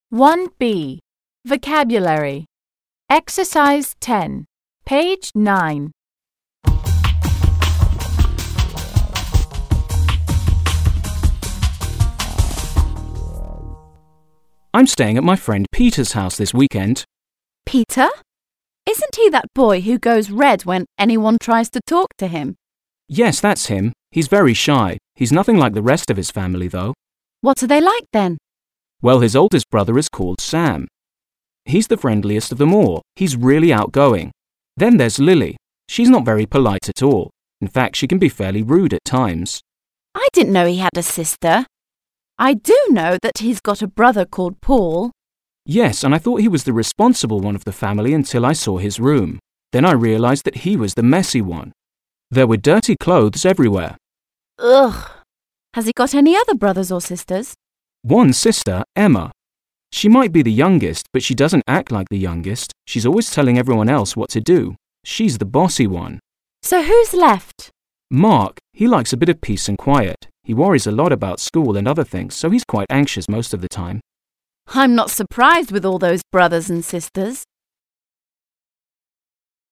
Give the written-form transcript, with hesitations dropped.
1B. Vocabulary. Exercise 10. Page 9. I'm staying at my friend Peter's house this weekend. Peter? Isn't he that boy who goes red when anyone tries to talk to him? Yes, that's him. He's very shy. He's nothing like the rest of his family, though. What are they like then? Well, his oldest brother is called Sam. He's the friendliest of them all. He's really outgoing. Then there's Lily. She's not very polite at all. In fact, she can be fairly rude at times. I didn't know he had a sister. I do know that he's got a brother called Paul. Yes, and I thought he was the responsible one of the family until I saw his room. Then I realized that he was the messy one. There were dirty clothes everywhere. Ugh! Has he got any other brothers or sisters? One sister, Emma. She might be the youngest, but she doesn't act like the youngest. She's always telling everyone else what to do. She's the bossy one. So who's left? Mark, he likes a bit of peace and quiet. He worries a lot about school and other things, so he's quite anxious most of the time. I'm not surprised with all those brothers and sisters.